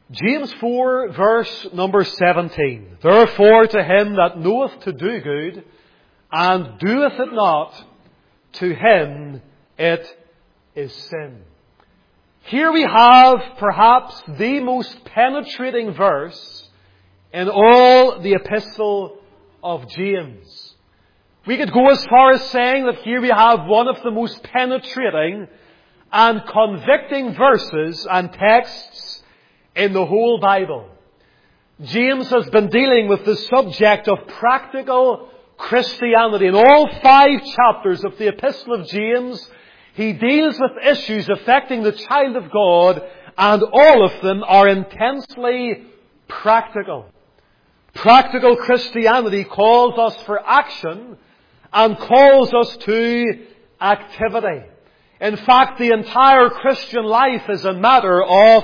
James 4, verse number 17. Therefore to him that knoweth to do good, and doeth it not, to him it is sin. Here we have perhaps the most penetrating verse in all the epistle of James. We could go as far as saying that here we have one of the most penetrating and convicting verses and texts in the whole Bible. James has been dealing with the subject of practical Christianity. In all 5 chapters of the Epistle of James, he deals with issues affecting the child of God, and all of them are intensely practical. Practical Christianity calls us for action and calls us to activity. In fact, the entire Christian life is a matter of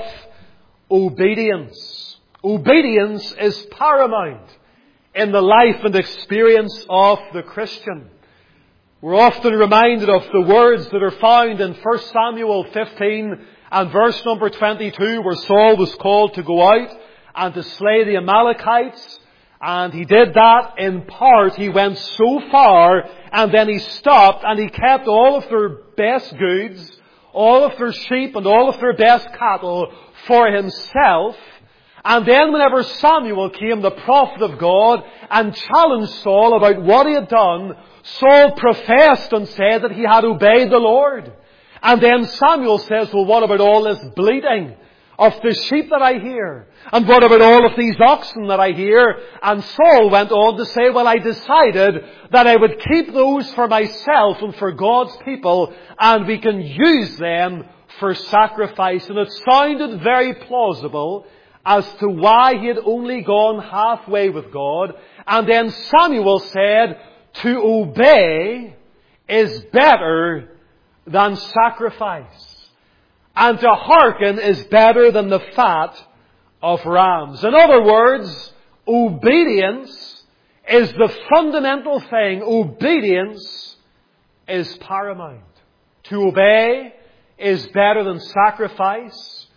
obedience. Obedience is paramount in the life and experience of the Christian. We're often reminded of the words that are found in 1 Samuel 15 and verse number 22, where Saul was called to go out and to slay the Amalekites. And he did that in part. He went so far and then he stopped and he kept all of their best goods, all of their sheep and all of their best cattle for himself. And then whenever Samuel came, the prophet of God, and challenged Saul about what he had done, Saul professed and said that he had obeyed the Lord. And then Samuel says, well, what about all this bleating of the sheep that I hear? And what about all of these oxen that I hear? And Saul went on to say, well, I decided that I would keep those for myself and for God's people, and we can use them for sacrifice. And it sounded very plausible as to why he had only gone halfway with God. And then Samuel said, to obey is better than sacrifice, and to hearken is better than the fat of rams. In other words, obedience is the fundamental thing. Obedience is paramount. To obey is better than sacrifice.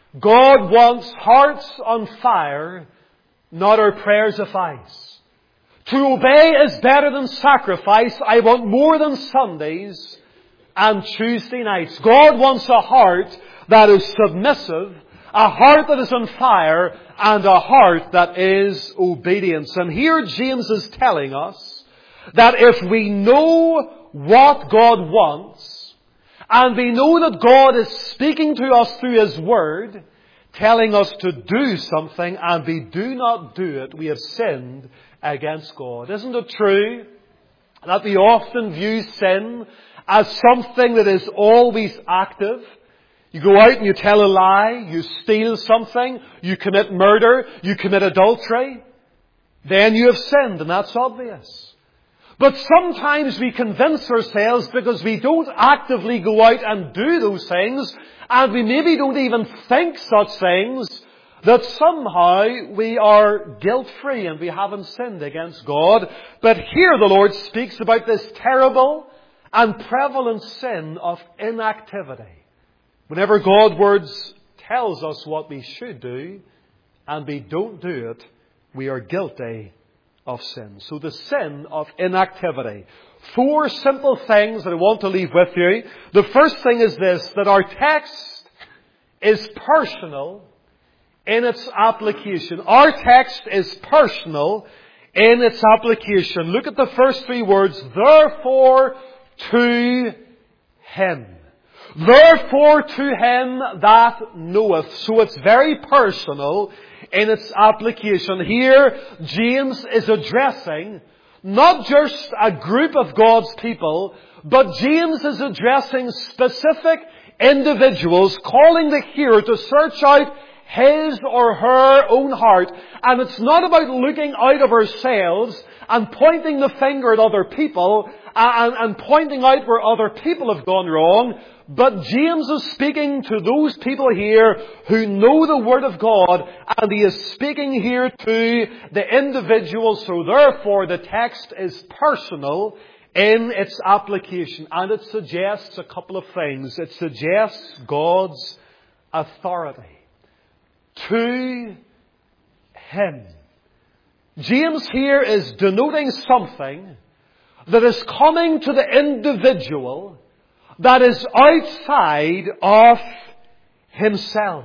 God wants hearts on fire, not our prayers suffice. To obey is better than sacrifice. I want more than Sundays and Tuesday nights. God wants a heart that is submissive, a heart that is on fire, and a heart that is obedience. And here James is telling us that if we know what God wants, and we know that God is speaking to us through His Word, telling us to do something, and we do not do it, we have sinned against God. Isn't it true that we often view sin as something that is always active? You go out and you tell a lie, you steal something, you commit murder, you commit adultery, then you have sinned, and that's obvious. But sometimes we convince ourselves, because we don't actively go out and do those things, and we maybe don't even think such things, that somehow we are guilt-free and we haven't sinned against God. But here the Lord speaks about this terrible and prevalent sin of inactivity. Whenever God's words tells us what we should do, and we don't do it, we are guilty of sin. So the sin of inactivity. 4 simple things that I want to leave with you. The first thing is this, that our text is personal in its application. Our text is personal in its application. Look at the first 3 words. Therefore to Him. Therefore to him that knoweth. So it's very personal in its application. Here, James is addressing not just a group of God's people, but James is addressing specific individuals, calling the hearer to search out his or her own heart. And it's not about looking out of ourselves and pointing the finger at other people and pointing out where other people have gone wrong. But James is speaking to those people here who know the Word of God, and he is speaking here to the individuals. So therefore the text is personal in its application, and it suggests a couple of things. It suggests God's authority. to Him. James here is denoting something that is coming to the individual that is outside of himself.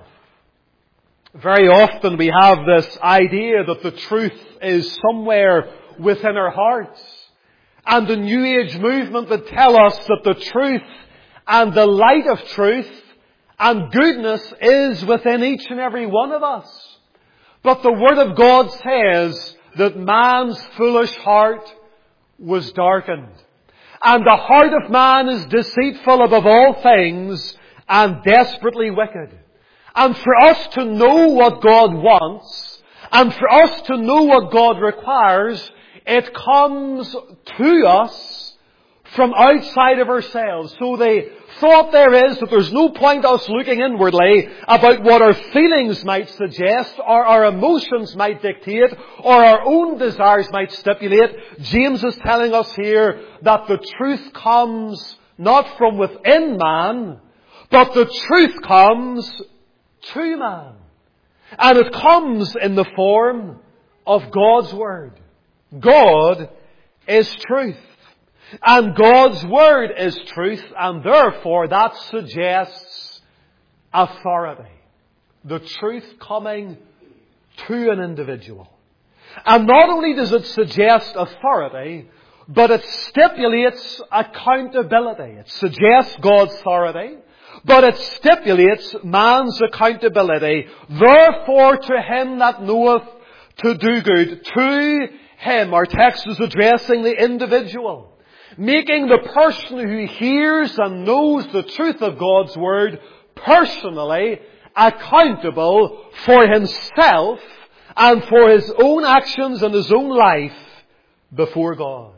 Very often we have this idea that the truth is somewhere within our hearts. And the New Age movement that tell us that the truth and the light of truth and goodness is within each and every one of us. But the Word of God says that man's foolish heart was darkened. And the heart of man is deceitful above all things and desperately wicked. And for us to know what God wants, and for us to know what God requires, it comes to us from outside of ourselves. So the thought there is that there's no point us looking inwardly about what our feelings might suggest, or our emotions might dictate, or our own desires might stipulate. James is telling us here that the truth comes not from within man, but the truth comes to man. And it comes in the form of God's Word. God is truth. And God's Word is truth, and therefore that suggests authority. The truth coming to an individual. And not only does it suggest authority, but it stipulates accountability. It suggests God's authority, but it stipulates man's accountability. Therefore to him that knoweth to do good, to him. Our text is addressing the individual, making the person who hears and knows the truth of God's Word personally accountable for himself and for his own actions and his own life before God.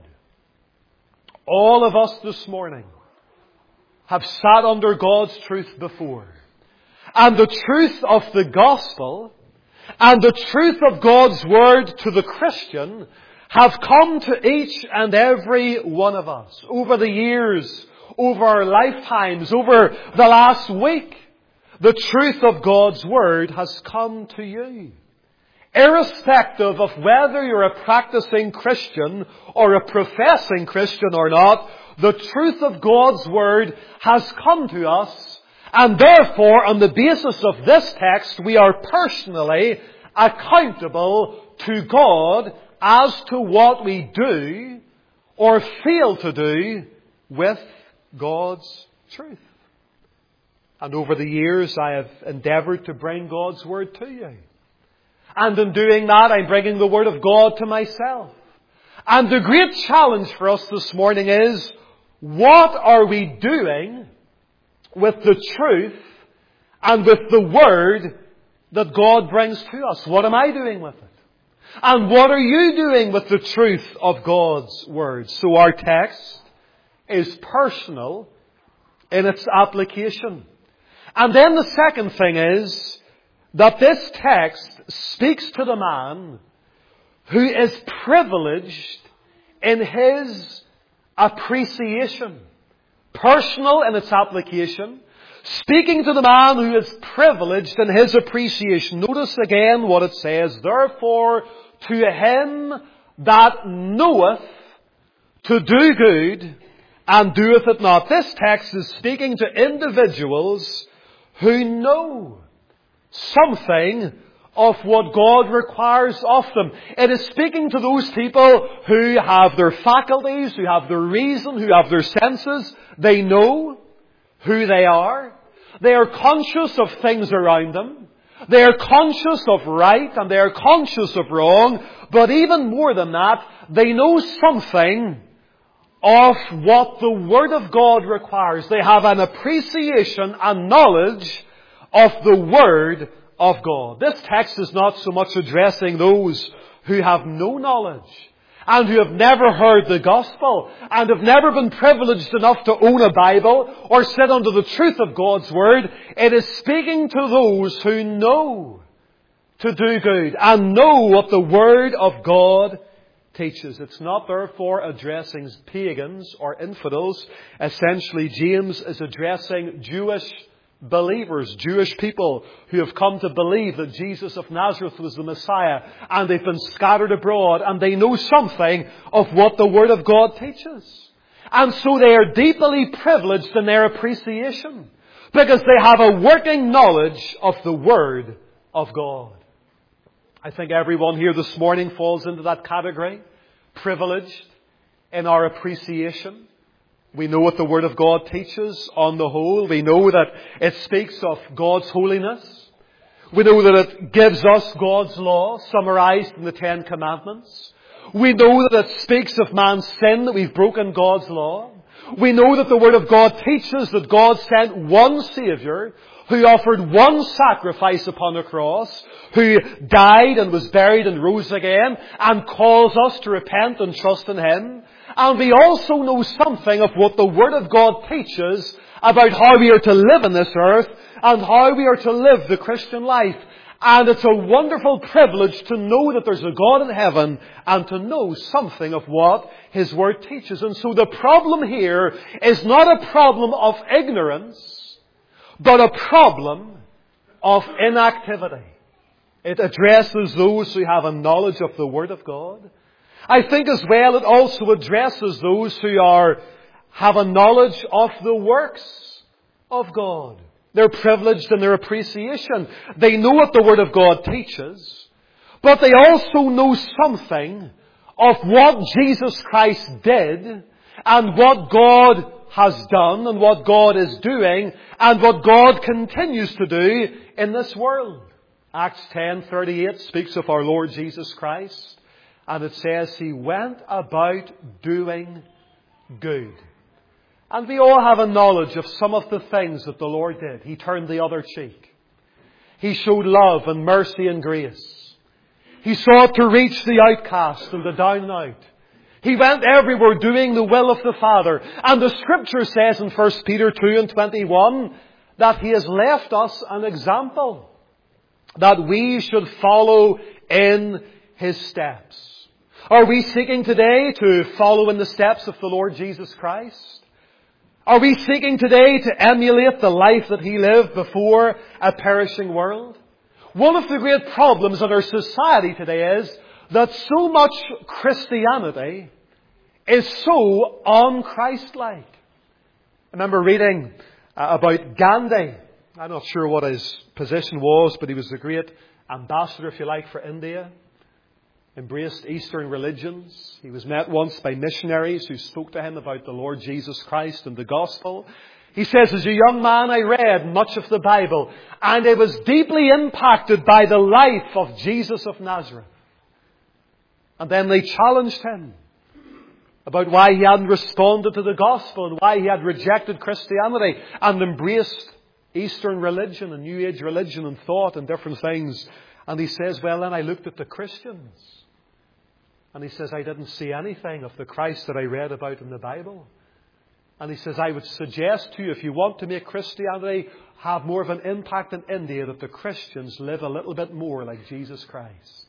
All of us this morning have sat under God's truth before. And the truth of the gospel and the truth of God's Word to the Christian have come to each and every one of us over the years, over our lifetimes, over the last week. The truth of God's Word has come to you. Irrespective of whether you're a practicing Christian or a professing Christian or not, the truth of God's Word has come to us, and therefore, on the basis of this text, we are personally accountable to God as to what we do or fail to do with God's truth. And over the years, I have endeavoured to bring God's Word to you. And in doing that, I'm bringing the Word of God to myself. And the great challenge for us this morning is, what are we doing with the truth and with the Word that God brings to us? What am I doing with it? And what are you doing with the truth of God's Word? So our text is personal in its application. And then the second thing is that this text speaks to the man who is privileged in his appreciation. Personal in its application. Speaking to the man who is privileged in his appreciation. Notice again what it says. Therefore, to him that knoweth to do good and doeth it not. This text is speaking to individuals who know something of what God requires of them. It is speaking to those people who have their faculties, who have their reason, who have their senses. They know who they are. They are conscious of things around them. They are conscious of right and they are conscious of wrong. But even more than that, they know something of what the Word of God requires. They have an appreciation and knowledge of the Word of God. This text is not so much addressing those who have no knowledge and who have never heard the gospel and have never been privileged enough to own a Bible or sit under the truth of God's Word. It is speaking to those who know to do good and know what the Word of God teaches. It's not therefore addressing pagans or infidels. Essentially, James is addressing Jewish believers, Jewish people who have come to believe that Jesus of Nazareth was the Messiah, and they've been scattered abroad, and they know something of what the Word of God teaches. And so they are deeply privileged in their appreciation, because they have a working knowledge of the Word of God. I think everyone here this morning falls into that category. Privileged in our appreciation. We know what the Word of God teaches on the whole. We know that it speaks of God's holiness. We know that it gives us God's law, summarized in the Ten Commandments. We know that it speaks of man's sin, that we've broken God's law. We know that the Word of God teaches that God sent one Saviour who offered one sacrifice upon the cross, who died and was buried and rose again, and calls us to repent and trust in Him. And we also know something of what the Word of God teaches about how we are to live in this earth and how we are to live the Christian life. And it's a wonderful privilege to know that there's a God in heaven and to know something of what His Word teaches. And so the problem here is not a problem of ignorance, but a problem of inactivity. It addresses those who have a knowledge of the Word of God. I think as well it also addresses those who have a knowledge of the works of God. They're privileged in their appreciation. They know what the Word of God teaches, but they also know something of what Jesus Christ did and what God has done and what God is doing and what God continues to do in this world. Acts 10:38 speaks of our Lord Jesus Christ, and it says He went about doing good. And we all have a knowledge of some of the things that the Lord did. He turned the other cheek. He showed love and mercy and grace. He sought to reach the outcast and the down and out. He went everywhere doing the will of the Father. And the Scripture says in 1 Peter 2:21 that He has left us an example that we should follow in His steps. Are we seeking today to follow in the steps of the Lord Jesus Christ? Are we seeking today to emulate the life that He lived before a perishing world? One of the great problems in our society today is that so much Christianity is so un-Christ-like. I remember reading about Gandhi. I'm not sure what his position was, but he was the great ambassador, if you like, for India. Embraced Eastern religions. He was met once by missionaries who spoke to him about the Lord Jesus Christ and the gospel. He says, as a young man I read much of the Bible, and I was deeply impacted by the life of Jesus of Nazareth. And then they challenged him about why he hadn't responded to the gospel and why he had rejected Christianity and embraced Eastern religion and New Age religion and thought and different things. And he says, well, then I looked at the Christians. And he says, I didn't see anything of the Christ that I read about in the Bible. And he says, I would suggest to you, if you want to make Christianity have more of an impact in India, that the Christians live a little bit more like Jesus Christ.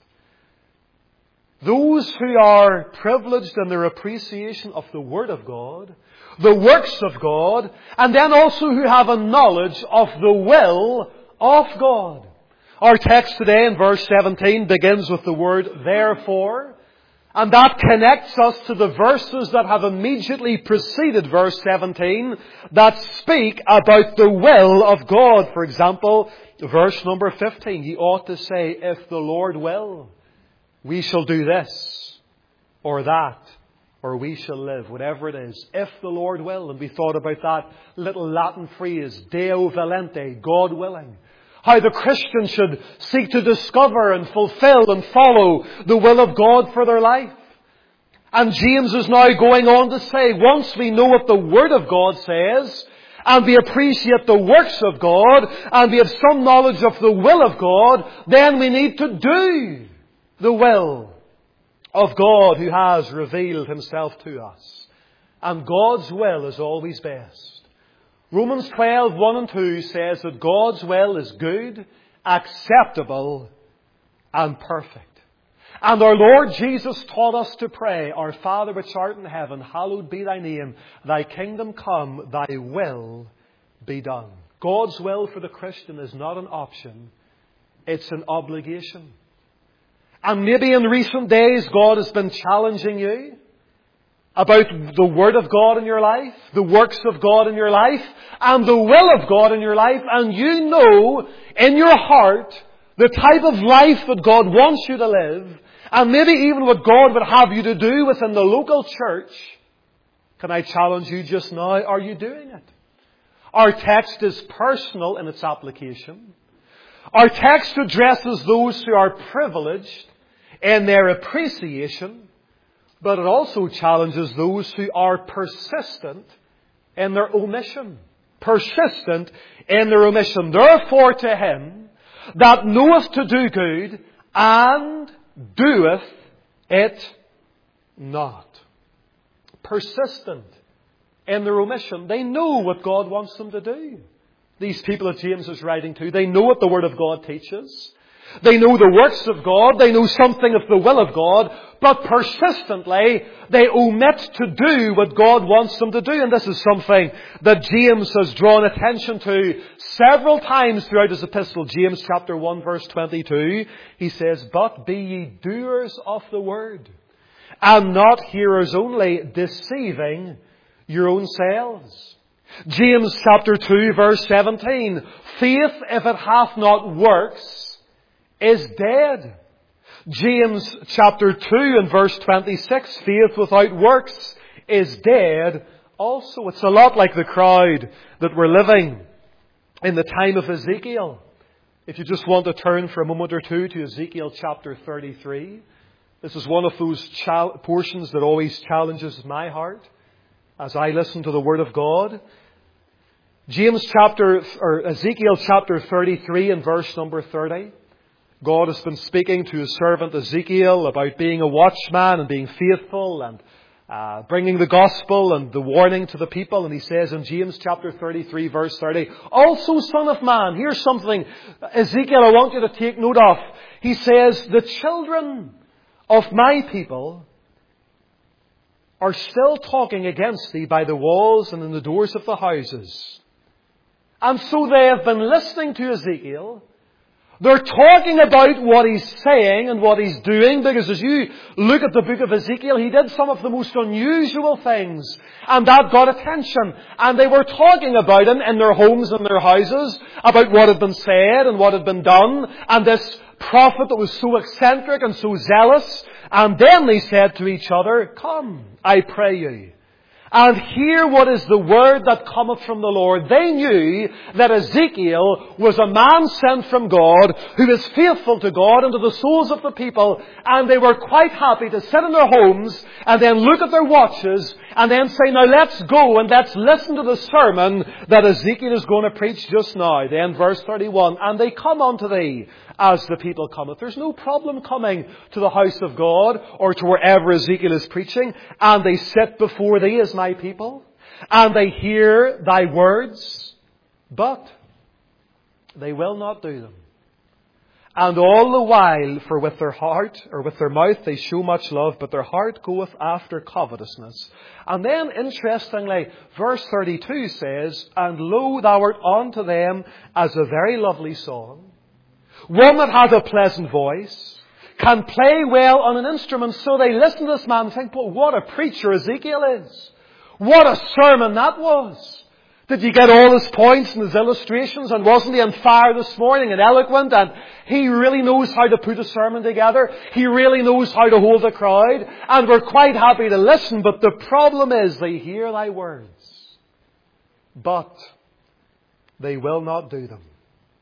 Those who are privileged in their appreciation of the Word of God, the works of God, and then also who have a knowledge of the will of God. Our text today in verse 17 begins with the word therefore, and that connects us to the verses that have immediately preceded verse 17 that speak about the will of God. For example, verse number 15, you ought to say, if the Lord will, we shall do this or that, or we shall live, whatever it is. If the Lord will. And we thought about that little Latin phrase, Deo volente, God willing. How the Christian should seek to discover and fulfill and follow the will of God for their life. And James is now going on to say, once we know what the Word of God says, and we appreciate the works of God, and we have some knowledge of the will of God, then we need to do the will of God who has revealed Himself to us. And God's will is always best. Romans 12:1 and 2 says that God's will is good, acceptable, and perfect. And our Lord Jesus taught us to pray, Our Father which art in heaven, hallowed be Thy name. Thy kingdom come, Thy will be done. God's will for the Christian is not an option. It's an obligation. And maybe in recent days God has been challenging you about the Word of God in your life, the works of God in your life, and the will of God in your life. And you know in your heart the type of life that God wants you to live, and maybe even what God would have you to do within the local church. Can I challenge you just now? Are you doing it? Our text is personal in its application. Our text addresses those who are privileged in their appreciation, but it also challenges those who are persistent in their omission. Persistent in their omission. Therefore to him that knoweth to do good and doeth it not. Persistent in their omission. They know what God wants them to do. These people that James is writing to, they know what the Word of God teaches. They know the works of God. They know something of the will of God. But persistently, they omit to do what God wants them to do. And this is something that James has drawn attention to several times throughout his epistle. James chapter 1 verse 22. He says, "But be ye doers of the word, and not hearers only, deceiving your own selves." James chapter 2 verse 17. "Faith, if it hath not works, is dead." James chapter 2 and verse 26. "Faith without works is dead also." It's a lot like the crowd that were living in the time of Ezekiel. If you just want to turn for a moment or two to Ezekiel chapter 33. This is one of those portions that always challenges my heart as I listen to the Word of God. Ezekiel chapter 33 and verse number 30. God has been speaking to his servant Ezekiel about being a watchman and being faithful and bringing the gospel and the warning to the people. And he says in James chapter 33 verse 30, "Also, son of man," here's something, Ezekiel, I want you to take note of. He says, "The children of my people are still talking against thee by the walls and in the doors of the houses." And so they have been listening to Ezekiel. They're talking about what he's saying and what he's doing, because as you look at the book of Ezekiel, he did some of the most unusual things, and that got attention. And they were talking about him in their homes and their houses, about what had been said and what had been done, and this prophet that was so eccentric and so zealous. And then they said to each other, "Come, I pray you, and hear what is the word that cometh from the Lord." They knew that Ezekiel was a man sent from God who is faithful to God and to the souls of the people. And they were quite happy to sit in their homes and then look at their watches and then say, "Now let's go and let's listen to the sermon that Ezekiel is going to preach just now." Then verse 31, "And they come unto thee as the people cometh." There's no problem coming to the house of God or to wherever Ezekiel is preaching. "And they sit before thee as my people, and they hear thy words, but they will not do them. And all the while, for with their heart or with their mouth they show much love, but their heart goeth after covetousness." And then, interestingly, verse 32 says, "And lo, thou art unto them as a very lovely song, one that has a pleasant voice, can play well on an instrument." So they listen to this man and think, "Well, what a preacher Ezekiel is. What a sermon that was. Did you get all his points and his illustrations? And wasn't he on fire this morning and eloquent? And he really knows how to put a sermon together. He really knows how to hold a crowd. And we're quite happy to listen." But the problem is they hear thy words, but they will not do them.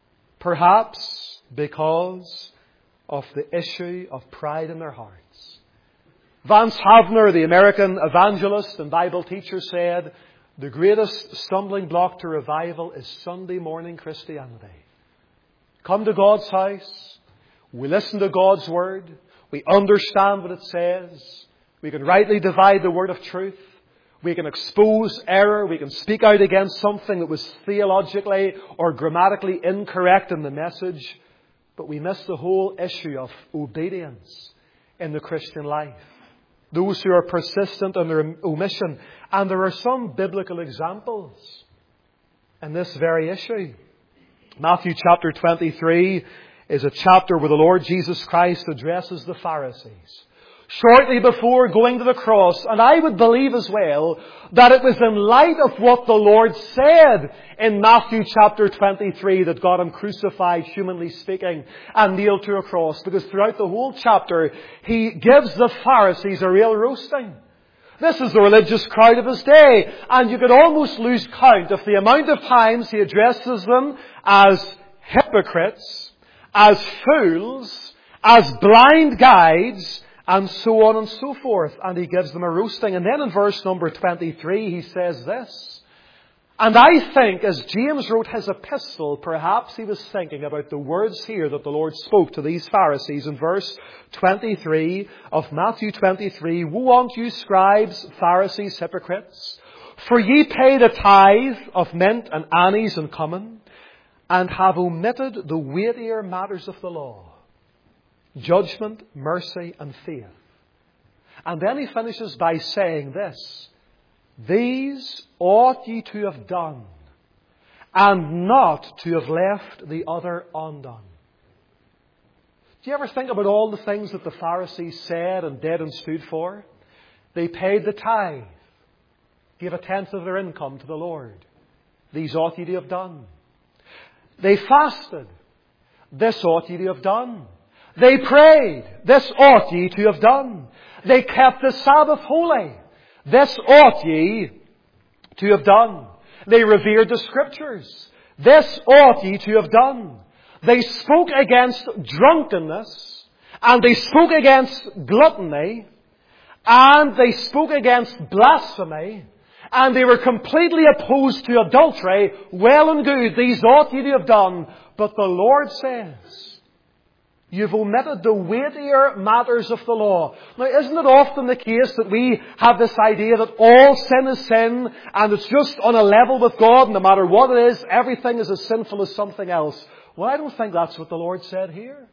Perhaps because of the issue of pride in their hearts. Vance Havner, the American evangelist and Bible teacher, said, "The greatest stumbling block to revival is Sunday morning Christianity. Come to God's house, we listen to God's Word, we understand what it says, we can rightly divide the word of truth, we can expose error, we can speak out against something that was theologically or grammatically incorrect in the message, but we miss the whole issue of obedience in the Christian life. Those who are persistent in their omission. And there are some biblical examples in this very issue. Matthew chapter 23 is a chapter where the Lord Jesus Christ addresses the Pharisees shortly before going to the cross. And I would believe as well that it was in light of what the Lord said in Matthew chapter 23 that got Him crucified, humanly speaking, and nailed to a cross. Because throughout the whole chapter, He gives the Pharisees a real roasting. This is the religious crowd of His day. And you could almost lose count of the amount of times He addresses them as hypocrites, as fools, as blind guides, and so on and so forth. And He gives them a roasting. And then in verse number 23, He says this. And I think as James wrote his epistle, perhaps he was thinking about the words here that the Lord spoke to these Pharisees in verse 23 of Matthew 23. Woe unto you, scribes, Pharisees, hypocrites! For ye pay the tithe of mint and anise and cumin, and have omitted the weightier matters of the law, judgment, mercy, and faith. And then he finishes by saying this. These ought ye to have done, and not to have left the other undone. Do you ever think about all the things that the Pharisees said and did and stood for? They paid the tithe, gave a tenth of their income to the Lord. These ought ye to have done. They fasted. This ought ye to have done. They prayed. This ought ye to have done. They kept the Sabbath holy. This ought ye to have done. They revered the Scriptures. This ought ye to have done. They spoke against drunkenness, and they spoke against gluttony, and they spoke against blasphemy, and they were completely opposed to adultery. Well and good, these ought ye to have done. But the Lord says, you've omitted the weightier matters of the law. Now, isn't it often the case that we have this idea that all sin is sin, and it's just on a level with God, no matter what it is, everything is as sinful as something else? Well, I don't think that's what the Lord said here.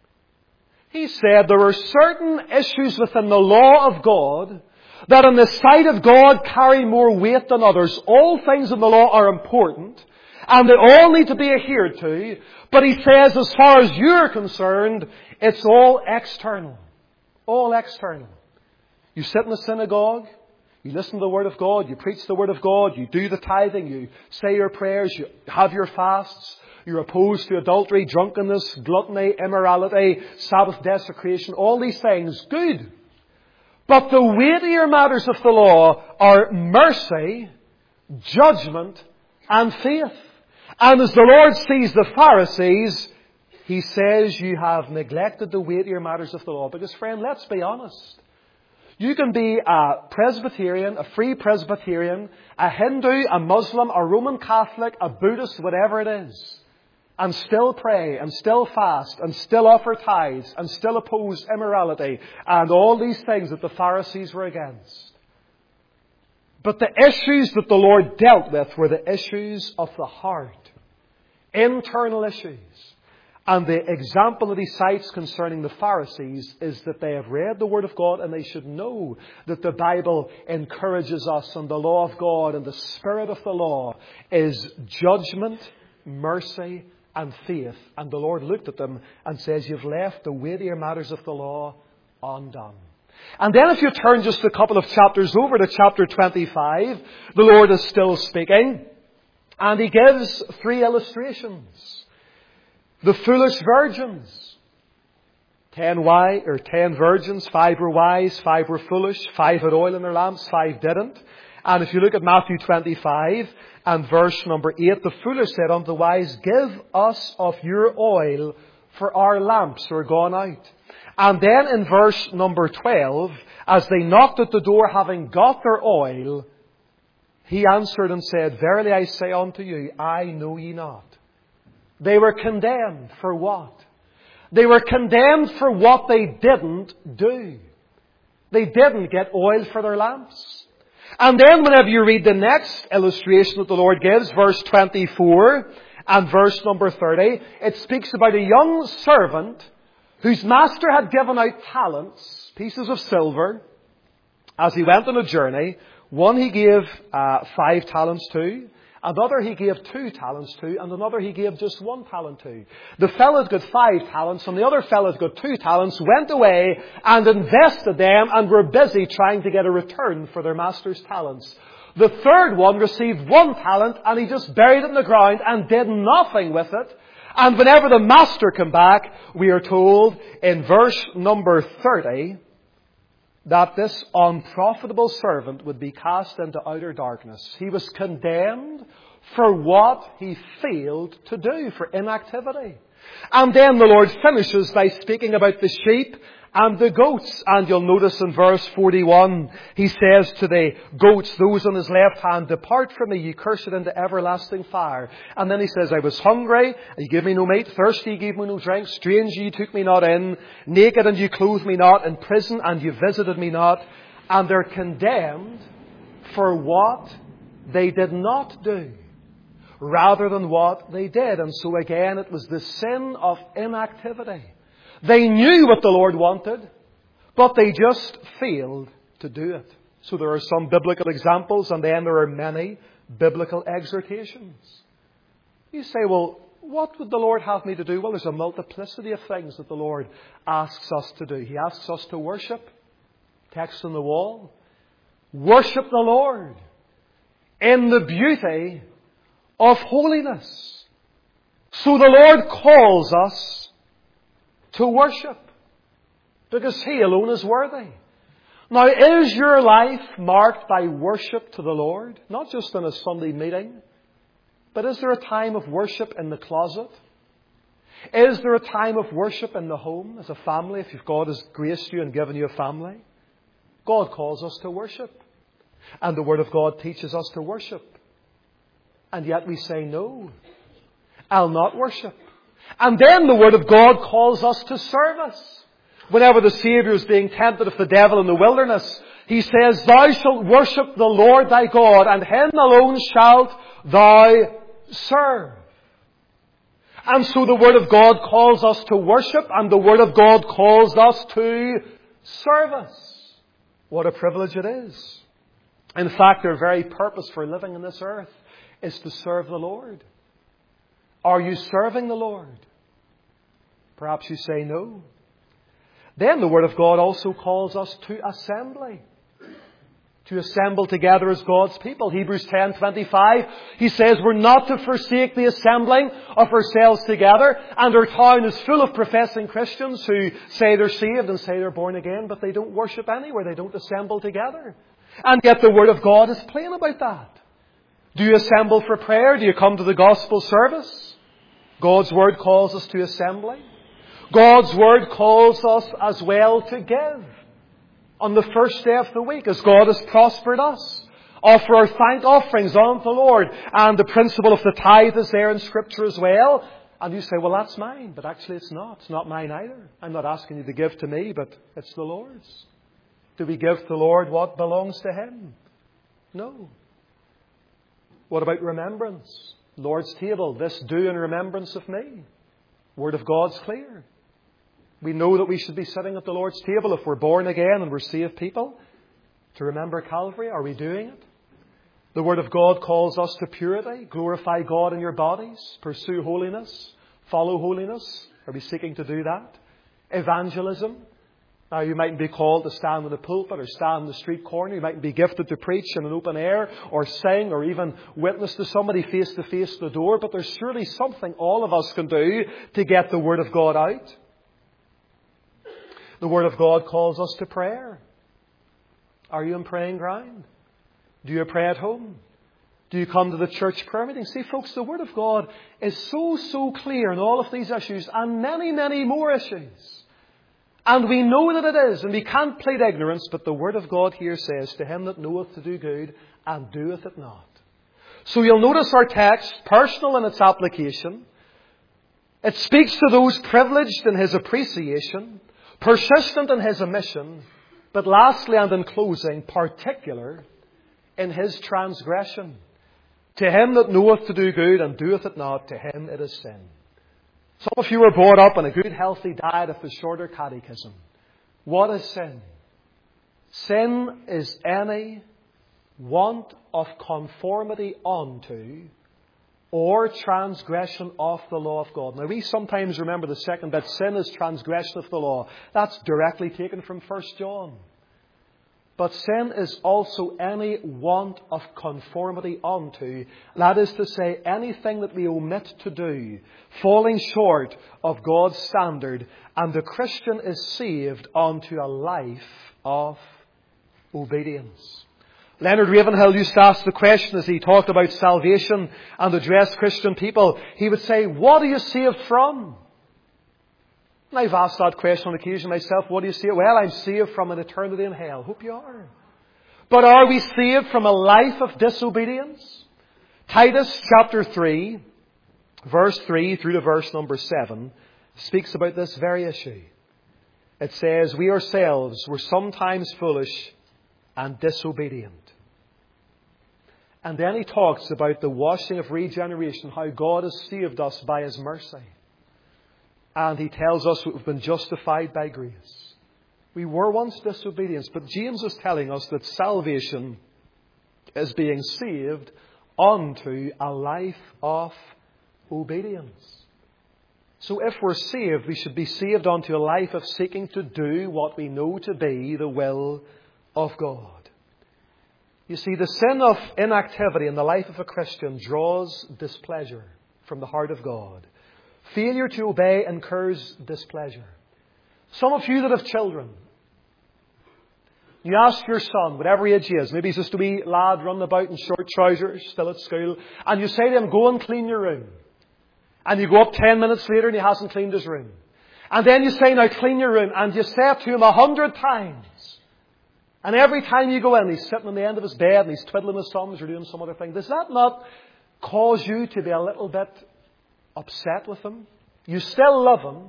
He said there are certain issues within the law of God that in the sight of God carry more weight than others. All things in the law are important, and they all need to be adhered to. But he says, as far as you're concerned, it's all external. All external. You sit in the synagogue, you listen to the Word of God, you preach the Word of God, you do the tithing, you say your prayers, you have your fasts, you're opposed to adultery, drunkenness, gluttony, immorality, Sabbath desecration, all these things. Good. But the weightier matters of the law are mercy, judgment, and faith. And as the Lord sees the Pharisees, He says, you have neglected the weightier matters of the law. Because, friend, let's be honest. You can be a Presbyterian, a Free Presbyterian, a Hindu, a Muslim, a Roman Catholic, a Buddhist, whatever it is, and still pray, and still fast, and still offer tithes, and still oppose immorality, and all these things that the Pharisees were against. But the issues that the Lord dealt with were the issues of the heart. Internal issues. And the example that He cites concerning the Pharisees is that they have read the Word of God, and they should know that the Bible encourages us, and the law of God and the spirit of the law is judgment, mercy, and faith. And the Lord looked at them and says, you've left the weightier matters of the law undone. And then if you turn just a couple of chapters over to chapter 25, the Lord is still speaking. And He gives 3 illustrations. The foolish virgins. 10 virgins, 5 were wise, 5 were foolish, 5 had oil in their lamps, 5 didn't. And if you look at Matthew 25 and verse number 8, the foolish said unto the wise, give us of your oil, for our lamps are gone out. And then in verse number 12, as they knocked at the door having got their oil, He answered and said, verily I say unto you, I know ye not. They were condemned for what? They were condemned for what they didn't do. They didn't get oil for their lamps. And then whenever you read the next illustration that the Lord gives, verse 24 and verse number 30, it speaks about a young servant whose master had given out talents, pieces of silver, as he went on a journey. One he gave 5 talents to, Another he gave 2 talents to, and another he gave just 1 talent to. The fellow that got 5 talents, and the other fellow that got 2 talents, went away and invested them and were busy trying to get a return for their master's talents. The third one received 1 talent, and he just buried it in the ground and did nothing with it. And whenever the master came back, we are told in verse number 30, that this unprofitable servant would be cast into outer darkness. He was condemned for what he failed to do, for inactivity. And then the Lord finishes by speaking about the sheep and the goats. And you'll notice in verse 41, he says to the goats, those on his left hand, depart from me, ye cursed, into everlasting fire. And then he says, I was hungry, and ye gave me no meat, thirsty, ye gave me no drink, strange, ye took me not in, naked, and ye clothed me not, in prison, and ye visited me not. And they're condemned for what they did not do, rather than what they did. And so again, it was the sin of inactivity. They knew what the Lord wanted, but they just failed to do it. So there are some biblical examples, and then there are many biblical exhortations. You say, well, what would the Lord have me to do? Well, there's a multiplicity of things that the Lord asks us to do. He asks us to worship. Text on the wall. Worship the Lord in the beauty of holiness. So the Lord calls us to worship, because He alone is worthy. Now, is your life marked by worship to the Lord? Not just in a Sunday meeting, but is there a time of worship in the closet? Is there a time of worship in the home as a family, if God has graced you and given you a family? God calls us to worship. And the Word of God teaches us to worship. And yet we say, no, I'll not worship. And then the Word of God calls us to service. Whenever the Saviour is being tempted of the devil in the wilderness, He says, thou shalt worship the Lord thy God, and Him alone shalt thou serve. And so the Word of God calls us to worship, and the Word of God calls us to service. What a privilege it is. In fact, our very purpose for living on this earth is to serve the Lord. Are you serving the Lord? Perhaps you say no. Then the Word of God also calls us to assembly. To assemble together as God's people. Hebrews 10:25, he says we're not to forsake the assembling of ourselves together. And our town is full of professing Christians who say they're saved and say they're born again, but they don't worship anywhere. They don't assemble together. And yet the Word of God is plain about that. Do you assemble for prayer? Do you come to the gospel service? God's Word calls us to assembly. God's Word calls us as well to give. On the first day of the week, as God has prospered us, offer our thank offerings unto the Lord. And the principle of the tithe is there in Scripture as well. And you say, well, that's mine. But actually it's not. It's not mine either. I'm not asking you to give to me, but it's the Lord's. Do we give to the Lord what belongs to Him? No. What about remembrance? Lord's table, this do in remembrance of me. Word of God's clear. We know that we should be sitting at the Lord's table if we're born again and we're saved people. To remember Calvary, are we doing it? The Word of God calls us to purity. Glorify God in your bodies. Pursue holiness. Follow holiness. Are we seeking to do that? Evangelism. Now, you mightn't be called to stand in the pulpit or stand in the street corner. You mightn't be gifted to preach in an open air or sing or even witness to somebody face to face at the door. But there's surely something all of us can do to get the Word of God out. The Word of God calls us to prayer. Are you in praying ground? Do you pray at home? Do you come to the church prayer meeting? See, folks, the Word of God is so clear in all of these issues and many, many more issues. And we know that it is, and we can't plead ignorance, but the Word of God here says, to him that knoweth to do good, and doeth it not. So you'll notice our text, personal in its application. It speaks to those privileged in his appreciation, persistent in his omission, but lastly and in closing, particular in his transgression. To him that knoweth to do good, and doeth it not, to him it is sin. Some of you were brought up on a good, healthy diet of the shorter catechism. What is sin? Sin is any want of conformity unto or transgression of the law of God. Now we sometimes remember the second bit, sin is transgression of the law. That's directly taken from 1 John. But sin is also any want of conformity unto, that is to say, anything that we omit to do, falling short of God's standard, and the Christian is saved unto a life of obedience. Leonard Ravenhill used to ask the question as he talked about salvation and addressed Christian people. He would say, what are you saved from? And I've asked that question on occasion myself. What do you saved? Well, I'm saved from an eternity in hell. Hope you are. But are we saved from a life of disobedience? Titus chapter 3, verse 3 through to verse number 7 speaks about this very issue. It says, we ourselves were sometimes foolish and disobedient. And then he talks about the washing of regeneration, how God has saved us by His mercy. And he tells us we've been justified by grace. We were once disobedient, but James is telling us that salvation is being saved unto a life of obedience. So if we're saved, we should be saved unto a life of seeking to do what we know to be the will of God. You see, the sin of inactivity in the life of a Christian draws displeasure from the heart of God. Failure to obey incurs displeasure. Some of you that have children, you ask your son, whatever age he is, maybe he's just a wee lad running about in short trousers, still at school, and you say to him, go and clean your room. And you go up 10 minutes later and he hasn't cleaned his room. And then you say, now clean your room. And you say it to him 100 times. And every time you go in, he's sitting on the end of his bed and he's twiddling his thumbs or doing some other thing. Does that not cause you to be a little bit upset with him? You still love him,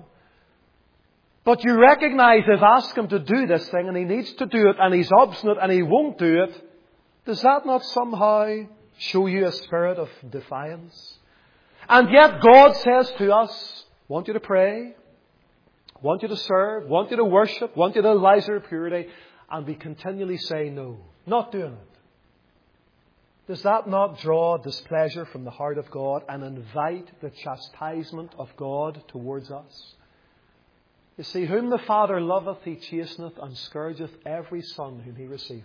but you recognize I've asked him to do this thing and he needs to do it and he's obstinate and he won't do it. Does that not somehow show you a spirit of defiance? And yet God says to us, want you to pray, want you to serve, want you to worship, want you to live in purity, and we continually say no, not doing it. Does that not draw displeasure from the heart of God and invite the chastisement of God towards us? You see, whom the Father loveth, He chasteneth, and scourgeth every son whom He receiveth.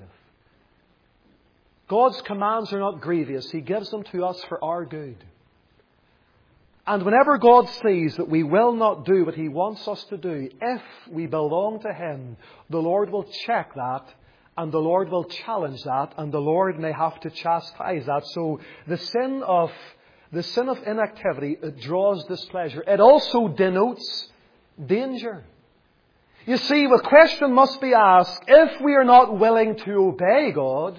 God's commands are not grievous. He gives them to us for our good. And whenever God sees that we will not do what He wants us to do, if we belong to Him, the Lord will check that, and the Lord will challenge that, and the Lord may have to chastise that. So the sin of inactivity, it draws displeasure. It also denotes danger. You see, the question must be asked, if we are not willing to obey God,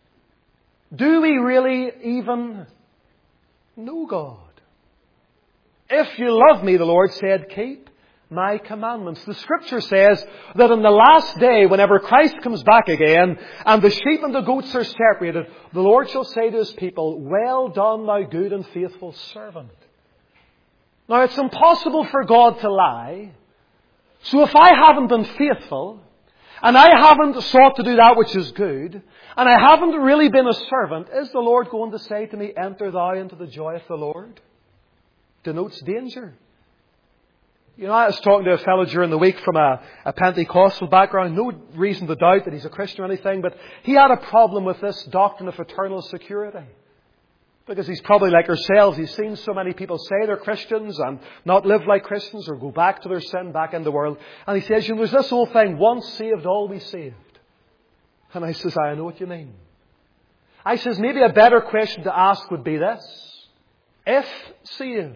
do we really even know God? If you love me, the Lord said, keep my commandments. The Scripture says that on the last day, whenever Christ comes back again, and the sheep and the goats are separated, the Lord shall say to His people, well done, thou good and faithful servant. Now, it's impossible for God to lie. So if I haven't been faithful, and I haven't sought to do that which is good, and I haven't really been a servant, is the Lord going to say to me, enter thou into the joy of the Lord? Denotes danger. You know, I was talking to a fellow during the week from a Pentecostal background. No reason to doubt that he's a Christian or anything, but he had a problem with this doctrine of eternal security. Because he's probably like ourselves. He's seen so many people say they're Christians and not live like Christians or go back to their sin, back in the world. And he says, you know, there's this whole thing, once saved, always saved. And I says, I know what you mean. I says, maybe a better question to ask would be this. If saved,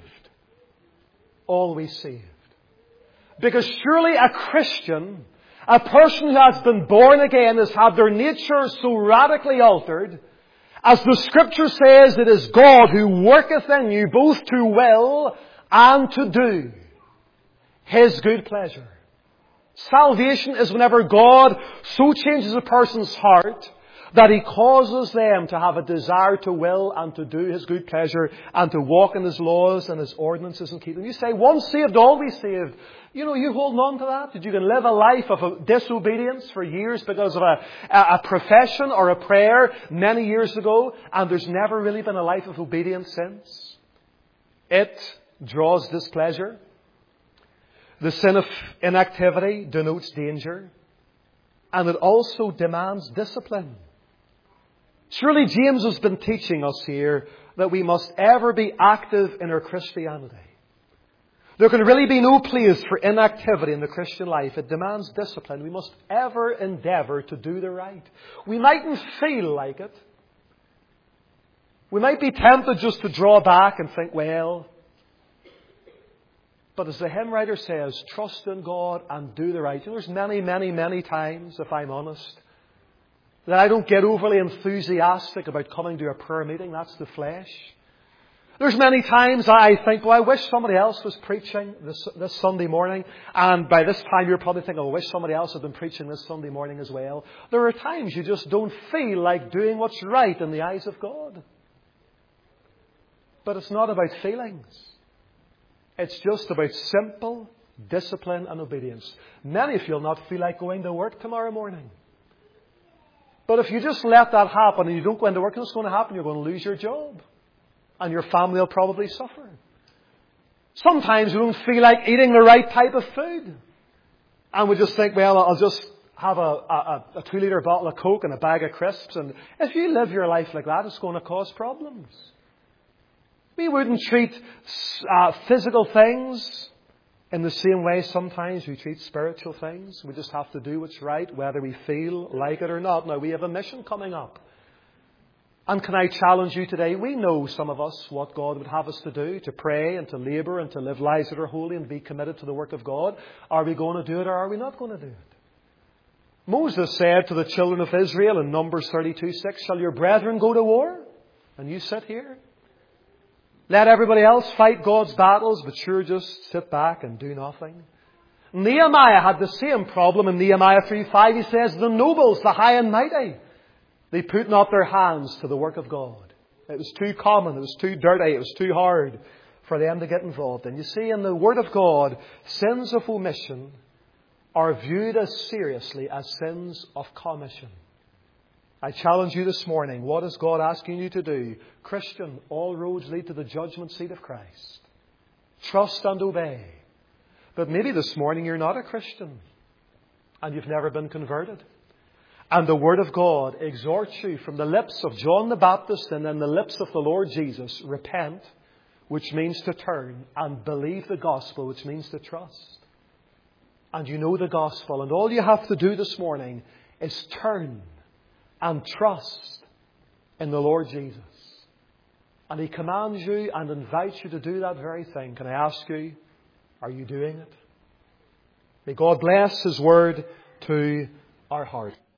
always saved. Because surely a Christian, a person who has been born again, has had their nature so radically altered, as the Scripture says, it is God who worketh in you both to will and to do His good pleasure. Salvation is whenever God so changes a person's heart That He causes them to have a desire to will and to do His good pleasure and to walk in His laws and His ordinances and keep them. You say, once saved, always saved. You know, you holding on to that? That you can live a life of disobedience for years because of a profession or a prayer many years ago, and there's never really been a life of obedience since? It draws displeasure. The sin of inactivity denotes danger. And it also demands discipline. Surely James has been teaching us here that we must ever be active in our Christianity. There can really be no place for inactivity in the Christian life. It demands discipline. We must ever endeavour to do the right. We mightn't feel like it. We might be tempted just to draw back and think, well. But as the hymn writer says, trust in God and do the right. You know, there's many times, if I'm honest, that I don't get overly enthusiastic about coming to a prayer meeting. That's the flesh. There's many times I think, well, I wish somebody else was preaching this Sunday morning. And by this time you're probably thinking, oh, I wish somebody else had been preaching this Sunday morning as well. There are times you just don't feel like doing what's right in the eyes of God. But it's not about feelings. It's just about simple discipline and obedience. Many of you will not feel like going to work tomorrow morning. But if you just let that happen and you don't go into work, what's going to happen? You're going to lose your job. And your family will probably suffer. Sometimes we don't feel like eating the right type of food. And we just think, well, I'll just have a 2-litre bottle of Coke and a bag of crisps. And if you live your life like that, it's going to cause problems. We wouldn't treat physical things in the same way sometimes we treat spiritual things. We just have to do what's right, whether we feel like it or not. Now, we have a mission coming up. And can I challenge you today? We know, some of us, what God would have us to do, to pray and to labour and to live lives that are holy and be committed to the work of God. Are we going to do it or are we not going to do it? Moses said to the children of Israel in Numbers 32:6, shall your brethren go to war? And you sit here? Let everybody else fight God's battles, but sure just sit back and do nothing. Nehemiah had the same problem in Nehemiah 3:5. He says, the nobles, the high and mighty, they put not their hands to the work of God. It was too common, it was too dirty, it was too hard for them to get involved in. You see, in the Word of God, sins of omission are viewed as seriously as sins of commission. I challenge you this morning, what is God asking you to do? Christian, all roads lead to the judgment seat of Christ. Trust and obey. But maybe this morning you're not a Christian and you've never been converted. And the Word of God exhorts you from the lips of John the Baptist and then the lips of the Lord Jesus, repent, which means to turn, and believe the gospel, which means to trust. And you know the gospel, and all you have to do this morning is turn and trust in the Lord Jesus. And He commands you and invites you to do that very thing. Can I ask you, are you doing it? May God bless His Word to our heart.